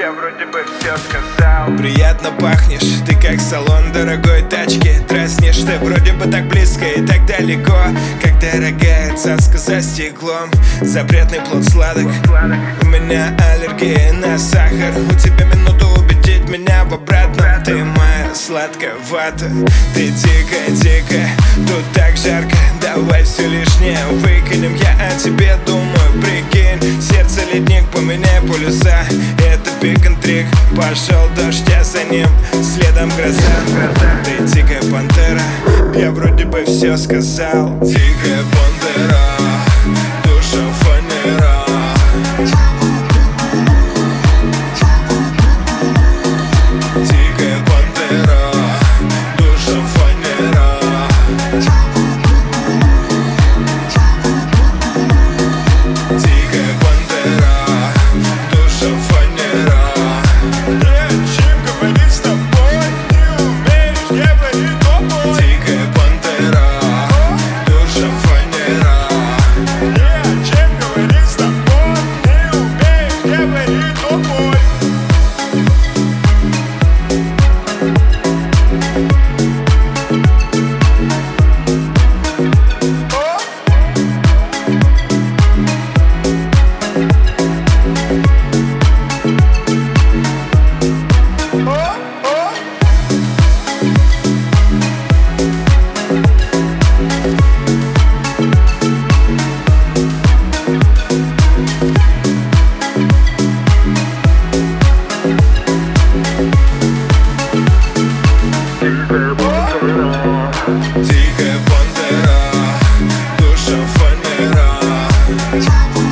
Я вроде бы все сказал. Приятно пахнешь, ты как салон дорогой тачки. Дразнишь, ты вроде бы так близко и так далеко. Как дорогая цаска за стеклом. Запретный плод сладок. У меня аллергия на сахар. У тебя минуту убедить меня в обратном. Ты моя сладкая вата. Ты дикая, тут так жарко. Давай все лишнее выкинем. Я о тебе думаю, прикинь. Сердце ледник, поменяй полюса. Это пик-н-трик. Пошел дождь, я за ним, следом гроза. Ты дикая пантера, я вроде бы все сказал. Дикая пантера, душа фанера. Дикая пантера, душа фанера. Дикая пантера, душа фанера. Чем говорить с тобой, не умеешь говорить тобой. Дикая пантера, душа фанера. Чем говорить с тобой, не умеешь говорить тобой. Дикая пантера, душа фанера.